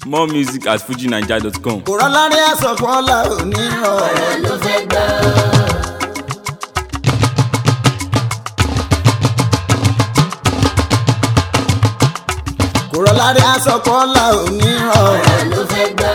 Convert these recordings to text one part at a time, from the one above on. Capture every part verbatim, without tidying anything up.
More music at fuji naija dot com. kò rán lárí àsọ̀kún ọ̀la òní ràn. ọ̀rọ̀ ló fẹ́ gbọ́. kò rán lárí àsọ̀kún ọ̀la òní ràn. ọ̀rọ̀ ló fẹ́ gbọ́.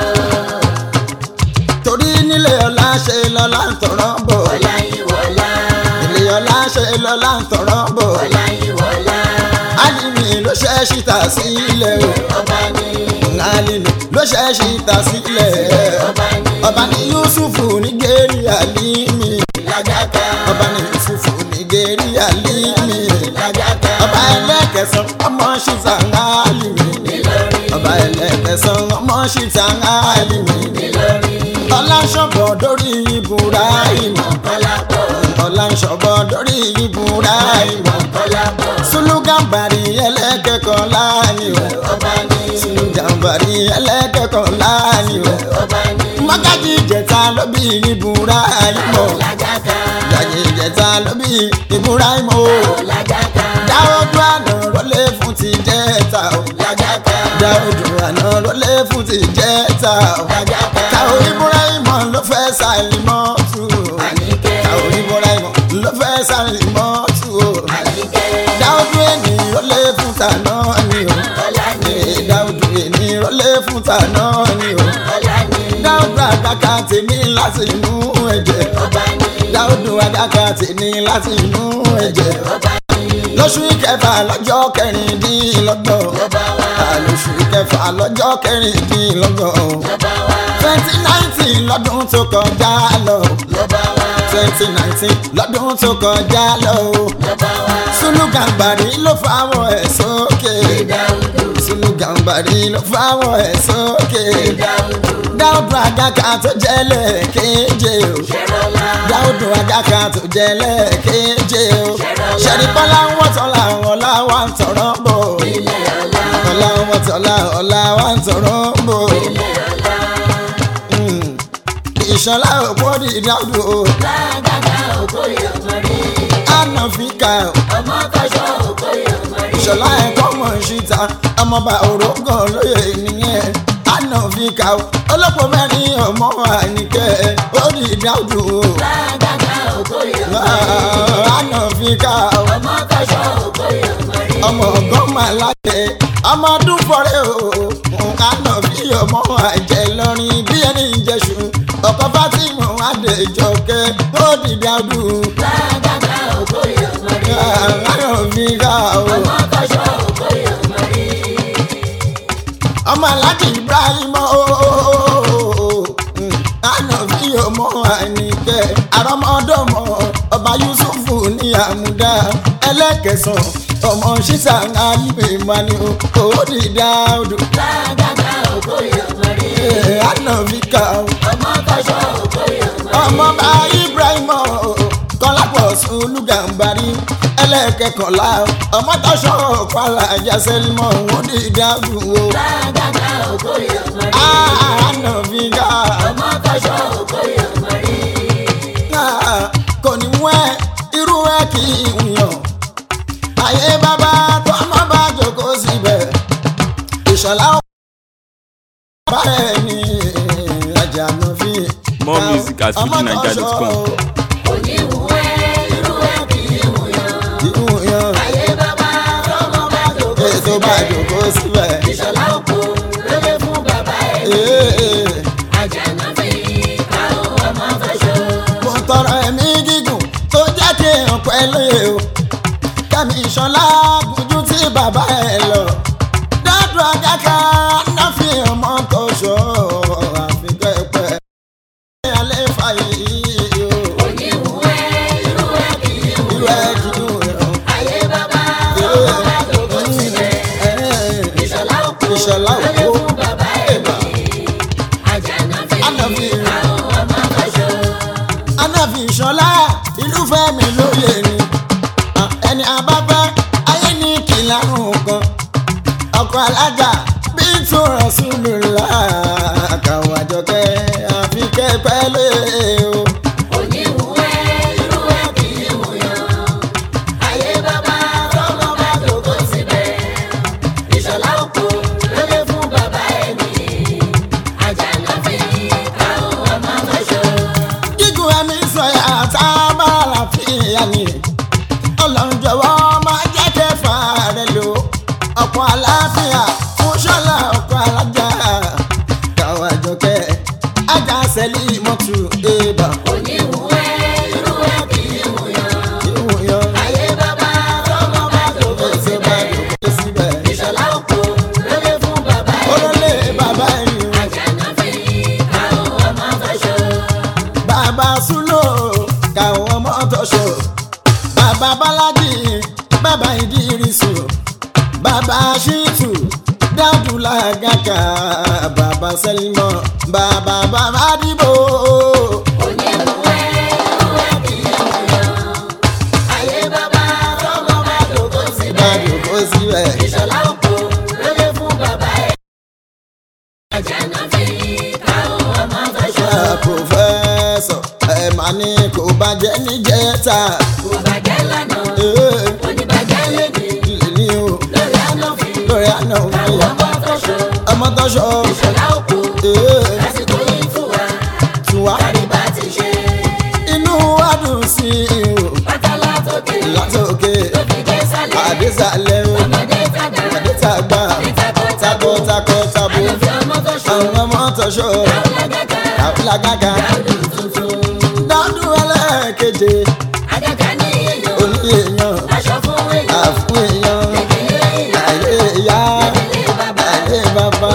torí nílé ọlá ṣe lọ́lá ń tọ̀rọ̀ bọ̀. ọlá yìí wọlá. ilé ọlá ṣe lọ́lá ń tọ̀rọ̀ bọ̀. ọlá yìí wọlá. Alimi ló ṣe é ṣìtà sílẹ̀ o. ọba ni. Alimi ló ṣe é ṣìtà sílẹ̀. ọba ni. ọba ní Yusufu nígẹ̀rì Alimi. lágàtà. ọba ní Yusufu nígẹ̀rì Alimi. lágàtà. ọba ẹlẹ́kẹsàn ọmọ ṣìtà Alimi. Ìlọrin. ọba ẹlẹ́kẹsàn ọmọ ṣìtà Alimi. Ìlọrin. ọlánṣọ́bọ̀ dórí Ibrahim. Kọ́lápọ̀. ọlánṣọ́bọ̀ dórí Ibrahim. Kọ́lápọ̀. Sulugambari ẹlẹ́kẹ̀kọ́ láàánú o. ọba ni. Sulugambari ẹlẹ́kẹ̀kọ́ láàánú o. ọba ni. Mágájí ìjẹta ló bí Ibrahim o. lágàtà. Mágájí ìjẹta ló bí Ibrahim o. lágàtà. Dáódù àná rọlé fún ti jẹta o. lágàtà. Dáódù àná rọlé fún ti jẹta o. lágàtà. Káwọ́ Ibrahim ló fẹ́ Sàlímọ́tù o. Àníkẹ́. Káwọ́ Ibrahim ló fẹ́ Sàlímọ́tù o. Àníkẹ́. Dáódù ènì rọlé fún tàná ni o. ọlá ni. Dáúdù ènì rọlé fún tàná ni o. ọlá ni. Dáúdù àgàkà tèmi láti inú ẹ̀jẹ̀. ọba ni. Dáúdù àgàkà tèmi láti inú ẹ̀jẹ̀. ọba ni. Lóṣù kẹfà lọ́jọ́ kẹrìndínlọ́gbọ̀n. ọba wa. Lóṣù kẹfà lọ́jọ́ kẹrìndínlọ́gbọ̀n. ọba wa. twenty nineteen lọ́dún tó kọjá lọ. ọba wa. twenty nineteen lọ́dún tó kọjá lọ. ọba wa. Sulugambari ló fáwọn ẹ̀ sókè. Dáúdù. Sulugambari ló fáwọn ẹ̀ sókè. Dáúdù. Dáúdù àgàkà tó jẹ́ lẹ́ẹ̀keje o. Ṣẹ̀rọ̀lá. Dáúdù àgàkà tó jẹ́ lẹ́ẹ̀keje o. Ṣẹ̀rípọ́lá ń wọ́tọ̀ làwọn ọ̀la wa ń tọ̀rọ̀ bọ̀. ilé ọlá. ọ̀la ń wọ́tọ̀ làwọn ọ̀la wa ń tọ̀rọ̀ bọ̀. ilé ọlá. Ìṣọ̀lá òpó di Dáúdù o. lágàtà òkòyè ọmọdé. Àná fi kà o. ọmọ kọ́ṣọ́ òkòyè ọmọdé. Ìṣọ̀lá ẹ̀kọ́ mọ̀ ṣíta ọmọọba òrógàn lóye nìyẹn. Àná fi kà o. Olóko mẹ́rin ọmọ Àníkẹ́ ó di Dáúdù o. lágàtà òkòyè ọmọdé. Àná fi kà o. ọmọ kọ́ṣọ́ òkòyè ọmọdé. ọmọ ọgọ́ máa lájẹ ọmọ ọdún fọrẹ o. Àná fi ọmọ àjẹ lọrin bí ẹni jẹṣu ọkọ Fátímù Adéjọkẹ́ ó di Dáúdù. lágàtà òkòyè ọmọdé. Àná fi kà o. ọmọ kọ́ṣọ́ òkòyè ọmọdé. ọmọ Aláàjì Ibrahim ooo. Àná fi ọmọ Àníkẹ́ àrọ́mọdọ́mọ ọba Yusufu ní àmúdá ẹlẹ́kẹsàn ọmọ ṣíṣà Alimi mani ó di Dáúdù. lágàtà òkòyè ọmọdé. Àná fi kà ó. ọmọ kọ́ṣọ́ òkòyè ọmọdé. ọmọ bá Ibrahim Kọ́lápọ̀ Sulugambari ẹlẹ́kẹkànlá ọmọ tọ́ṣọ́ kwara Jásẹ́límọ̀ ó di Dáúdù o. lágàtà òkòyè ọmọdé. Àná fi kà ó. ọmọ kọ́ṣọ́ òkòyè ọmọdé. kò ní mú ẹ irú ẹ kì í yàn ayé bàbá tó ọmọ bá jókòó síbẹ̀ Ìṣọ̀lá bá ẹ ní Àjànà fi. More music at fuji naija dot com. òní wù ẹ́ irú ẹ̀ kì í wù yàn. Ìwú yan ayé bàbá tọmọ bá jókòó ètò bá jókòó síbẹ̀. Ìṣọ̀lá òkú lóde fún bàbá ẹ̀. Ee, Àjànà fi káwọn ọmọ fẹsọ̀. mo tọrọ ẹ̀mí gígùn tó jẹ́ kí èèyàn pẹ́ lóye o. Kẹ́mi Ìṣọ̀lá gùnjú tí bàbá ẹ̀ lọ. Dáúdù àgàkà náà fi ọmọ tó ṣọ́ àfikẹ́ pẹ́. Alẹ́ fàyè yìí o. òní wù ẹ́ irú ẹ̀ kì í wù Irú yàn. ẹ̀ kì í yàn. ayé bàbá tọmọ bá jókòó síbẹ̀. Ìṣọ̀lá òkú Ìṣọ̀lá lóde òkú. fún bàbá ẹ̀. Àjànà fi Àná fi káwọn ọmọ fẹsọ̀. Ànáfi Ìṣọ̀lá ìlú fẹ́mi lóye ni. Ẹni abáfẹ́ ayé ní kìlárùn kan. Ọkọ̀ alájà bí bàbá ṣìtù dáàdù làgàkà bàbá sẹ́límọ̀ bàbá bàbá dìbò. Ìṣọ̀lá òkú lóye fún bàbá ẹ̀. Àjànà fi káwọn ọmọ fẹsọ̀. Pòfẹ́sọ̀ ẹ̀ máa ní kò bàjẹ́ níjẹta. Kò bàjẹ́ lánàá, oníbàjẹ́ lédè. Lèní o Lórí àná fi lórí àná káwọn ọmọ fẹsọ̀. ọmọ tọ́ṣọ Ìṣọ̀lá òkú lásìkò yìí fún wa. tiwa. Kárí bá ti ṣe. Inú wa dùn sí i o Pátá látòkè. látòkè Tó fi dé sálẹ̀. àdésàlẹ̀ o Ọmọdé tàgbà. àdétàgbà tako tako tabo Àlòfin ọmọ fẹsọ̀. àwọn ọmọ tọ́ṣọ Káwọn lágàkà. làgàgà Dáúdù tuntun. dáúdù ẹlẹ́ẹ̀keje Àgàkà ní èèyàn. oní èèyàn Aṣọ fún èèyàn. àfún èèyàn Ìdílé èèyàn. àìlè ìyá Ìdílé bàbá. àìlè bàbá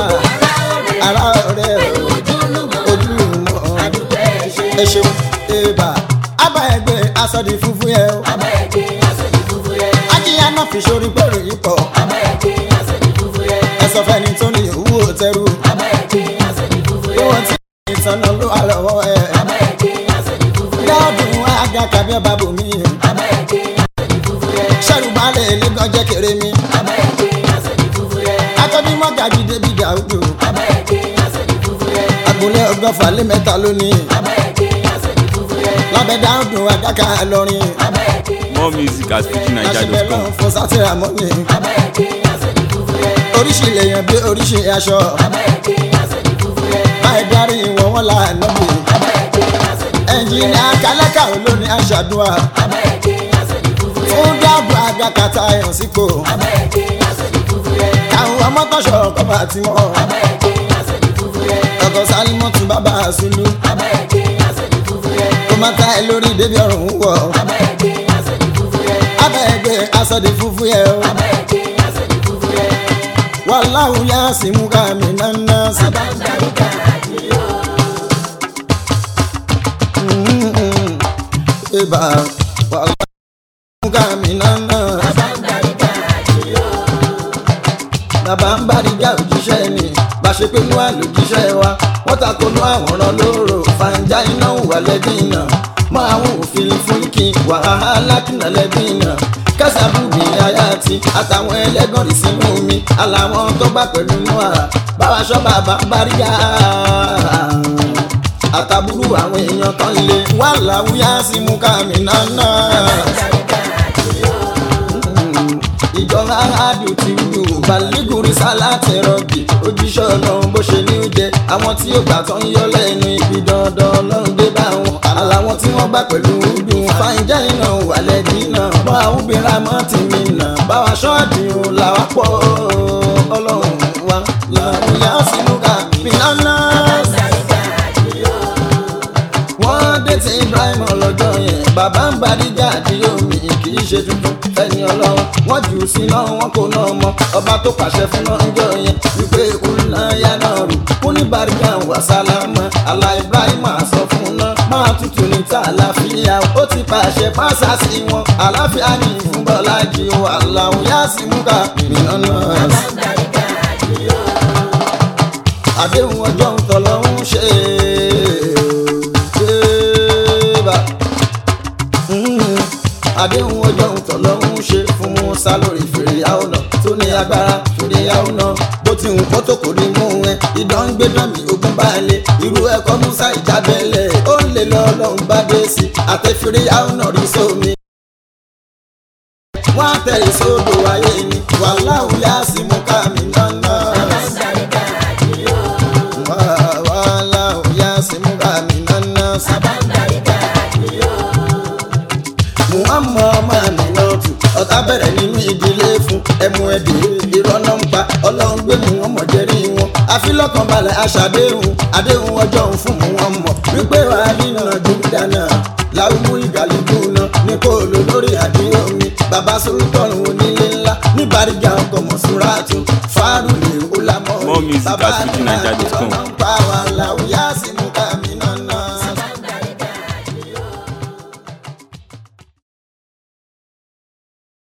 Ará ará ọ̀rẹ́. ọ̀rẹ́ Ojúlùmọ̀. ojúlùmọ̀ Àdúgbò ẹ̀ ṣe. ẹ ṣeun èèbà abá ẹgbẹ́ asọ́di funfun yẹn o Àbáyẹ̀dé aṣojú funfun yẹn. ajíyá náà fi sórí pẹ̀lú yìí pọ̀ Àbáyẹ̀dé aṣojú funfun yẹn. ẹ sọ fẹ́ni tó ní owó tẹrù Àbáyẹ̀dé aṣojú funfun bí yẹn. wọ́n ti ìtànà ló wà lọ́wọ́ ẹ̀ Àbáyẹ̀dé aṣojú funfun yẹn. dáàdùn àga kàbí ọba bòmí Àbáyẹ̀dé aṣojú funfun yẹn. ṣẹ́rù balẹ̀ lẹ́gàn jẹ́ kéré mi Àbáyẹ̀dé aṣojú funfun yẹn. akọ́bí mọ́gàjì débi dàúdù Àbáyẹ̀dé aṣojú funfun yẹn. agboolé ọgọ́fà lé mẹ́ta lónìí Àbáyẹ̀dé aṣojú funfun yẹn. lábẹ́ dáàdùn àgàkà lọ́rin Àbáyẹ̀dé More music at fuji naija dot àṣìbẹ̀ com. lọ́n fún sátìrà mọ́ni Àbáyẹ̀dé aṣojú funfun yẹn. oríṣi lèèyàn bí oríṣi aṣọ Àbáyẹ̀dé aṣojú funfun yẹn. máa darí wọn wọn là nọ́bì Àbáyẹ̀dé aṣojú funfun yẹn. ẹnjìnìà kálẹ́kà olórin aṣàdúrà Àbáyẹ̀dé aṣojú funfun yẹn. fún dáàbò àgàkàtà ẹ̀hàn sípò Àbáyẹ̀dé aṣojú funfun yẹn. káwọn ọmọ tọ́ṣọ̀ kọ́ba tí wọ́n Àbáyẹ̀dé aṣojú funfun yẹn. ọkọ̀ sálímọ́tù bàbá àṣùlù Àbáyẹ̀dé aṣojú funfun yẹn. kó má ta ẹ lórí débi ọ̀rùn wọ̀ Àbáyẹ̀dé aṣojú funfun yẹn. abẹ́ẹ̀gbẹ́ asọ́di funfun yẹ o Àbáyẹ̀dé aṣojú funfun yẹn. wàláhù yá sí mú ká mi nánà sí. Bàbá ń darí káàdì yóò. ibà wàláhù mú ká mi nánà. Bàbá ń darí káàdì yóò. bàbá ń bá níjà òjíṣẹ́ ni bá ṣe pé nú àlòjíṣẹ́ wa wọ́n ta ko nú àwòrán lóró fàǹjà iná wà lẹ́bí iná mọ àwọn òfin fúnkì wàhálà kìnnà lẹ́bí iná kásábùbì ayáàtì àtàwọn ẹlẹ́gàn rí sínú mi àlàwọn tó bá pẹ̀lú nùà báwa ṣọ́ bàbá ń bá rí yá àtàbúrú àwọn èèyàn kan lè wà láwùyá sí mú ká mi nánà. Darí káàdì yóò. ìjọba àádùn ti wù balígùrì sálátì rọbì ojúṣe ọ̀nà bó ṣe ní ó jẹ àwọn tí ó gbà tán yọ lẹ́nu ibi dandan ọlọ́run dé bá wọn àlàwọn tí wọ́n gbà pẹ̀lú dùn fàǹjà iná wà lẹ́dí náà bọ́ àwọn obìnrin àmọ́ tì mí nà báwa ṣọ́ọ̀dì ò làwà pọ̀ ọlọ́run wa làwọn yà á sì mú ká mi nánà. Darí káàdì yóò. wọ́n dé ti Ibrahim ọlọ́jọ́ yẹn bàbá ń Bàdíjà àdìyó mi kì í ṣe tuntun fẹ́ni ọlọ́run wọ́n jù ú síná wọn kò náà mọ ọba tó pàṣẹ fún náà ń jọ yẹn wípé kúrúnà yá náà rù kú ní Bàrígà wà sálámà àlà Ibrahim àsọ fún náà máa tutù ní ta àlàáfíà ó ti pàṣẹ pàṣà sí wọn àlàáfíà ní fún Bọ́lájì wà láwọn yá sí mú ká mìíràn náà. Bàbá ń darí káàdì yóò. àdéhùn ọjọ́ ń tọ̀ lọ́hún ṣe é bá. àdéhùn ọjọ́ ń tọ̀ lọ́hún ṣe fún Musa lórí Fìrìyáwó náà tó ní agbára Fìrìyáwó náà bó ti hùn kó tó kò ní mú ẹ ìdán ń gbé dán mi ogun balẹ̀ irú ẹ̀kọ́ Musa ìjábẹ́lẹ̀ ó ń lè lọ ọlọ́run bá dé sí àtẹ Fìrìyáwó náà rí sómi. wọ́n á tẹ̀lé sódò ayé ni wàláhù yá sí mú ká mi nánà. Bàbá ń darí káàdì yóò. wàláhù yá sí mú ká mi nánà. Bàbá ń darí káàdì yóò. Muhammad ọmọ mi náà tù ọ̀tá bẹ̀rẹ̀ nínú ìdílé fún ẹmu ẹ̀dì irọ́ náà ń pa ọlọ́run gbé mu wọn mọ̀ jẹ́rí wọn àfilọ́kànbalẹ̀ aṣàdéhùn àdéhùn ọjọ́ òun fún mu wọn mọ̀ wípé wàá nínú dúdà náà láwùmú ìgàlùkù náà ní kó lò lórí àdéhùn mi bàbá Sultanu onílé ńlá ní Bàrígà ọkọ̀ Mọ̀súrátù fárúlẹ̀ ó lámọ́ More music at fuji naija dot com. bàbá ń pa wàhálà ó yá sí mu.